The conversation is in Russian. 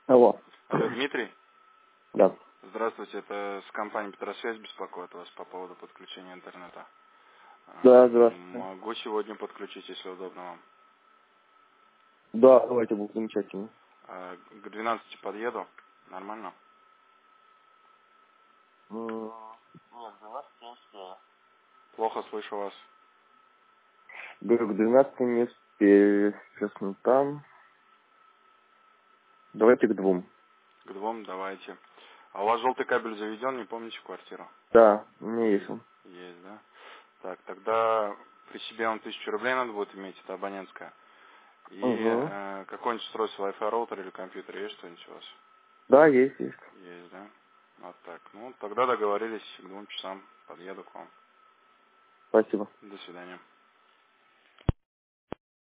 Алло. Алло, Дмитрий? Да. Здравствуйте, это с компании Петросвязь беспокоит вас по поводу подключения интернета. Да, здравствуйте. Могу сегодня подключить, если удобно вам. Да, давайте, будет замечательно. К 12 подъеду. Нормально? Нет, 12 не успею. Плохо слышу вас. Говорю, к 12 не успею. Сейчас мы там. Давайте к 2. К 2 давайте. А у вас желтый кабель заведен, не помните квартиру? Да, у меня есть он. Есть, да? Так, тогда при себе вам 1000 рублей надо будет иметь, это абонентская. Угу. И какое-нибудь устройство, Wi-Fi роутер или компьютер, есть что-нибудь у вас? Да, есть. Есть, да? Вот так. Ну, тогда договорились, к 2 часам подъеду к вам. Спасибо. До свидания.